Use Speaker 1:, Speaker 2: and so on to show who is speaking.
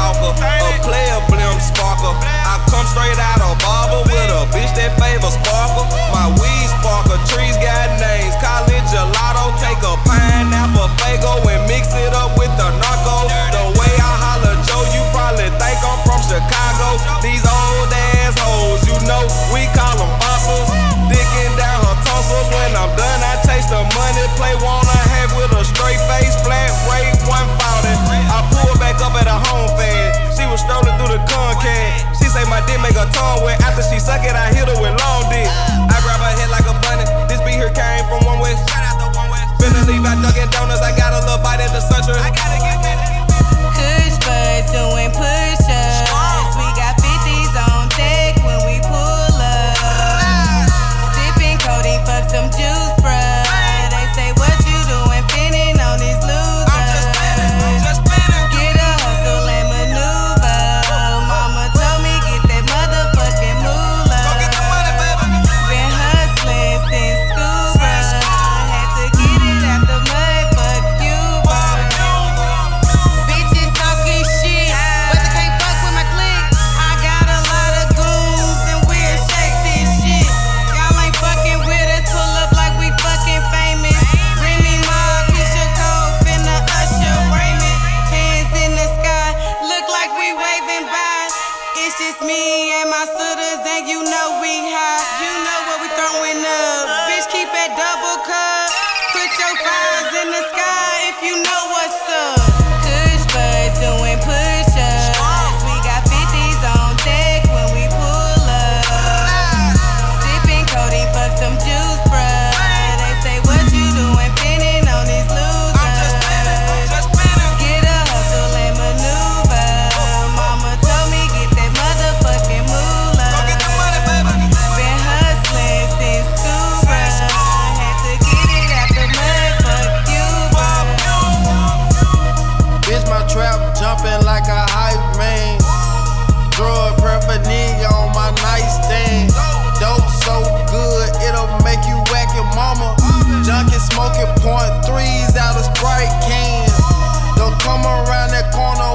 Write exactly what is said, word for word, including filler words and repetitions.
Speaker 1: talker, a player blim sparker. I come straight out of barber with a bitch that favor sparkle. My weed sparkle, trees got names. College gelato, take a pineapple Fago and mix it up with the narco. The way I holler Joe, you probably think I'm from Chicago. These old ass hoes, you know we call them fossils. Dicking down her tonsils. When I'm done, I taste the money. Play wanna have with a straight face, flat rate, one forty. I pull back up at a home fad. She was strolling through the Concad. She say my dick make her tongue wet. After she suck it, I hit her with long dick. I grab her head like a bunny. This beat here came from One West. Finna leave out Dunkin' Donuts. I got a little bite at the Suntress. I gotta get better.
Speaker 2: Kush buds doing push-ups. We got fifties on deck when we pull up. Sipping codeine, fuck some juice, bruh. They say what you doing, finning on these losers.
Speaker 1: I'm just spinning, I'm just spinning.
Speaker 2: Get a hustle and maneuver. Mama told me get that motherfucking moolah.
Speaker 1: Go get the money, baby.
Speaker 2: Been hustling since school, bruh. Had to get it out the mud, fuck you, bruh. Bitches talking shit, but they can't fuck with my clique. I got a lot of goons and we'll shake this shit. Y'all ain't fucking with us, pull up like we fucking famous. Remy Ma, Keisha Cole, finna usher Raymond. Hands in the sky, look like we waving by. It's just me and my suitors, and you know we high. You know what we throwing up. Bitch, keep that double cup. Put your fires in the sky if you know what's up. Kush buds doing push-ups. We got fifties on deck when we pull up. Sipping codeine, fuck some juice, bruh. They say what you doing, finning on these losers.
Speaker 1: I'm just spinning, I'm just spinning.
Speaker 2: Get a hustle and maneuver. Mama told me get that motherfucking moolah.
Speaker 1: Go get the money, baby.
Speaker 2: Been hustling since school, bruh. Had to get it out the mud, fuck you, bruh.
Speaker 3: Bitch, my trap jumping like a hype man. Drug paraphernalia on my nightstand. Dope so good, it'll make you whack your mama. Junkie smoking point threes out of Sprite cans. Don't come around that corner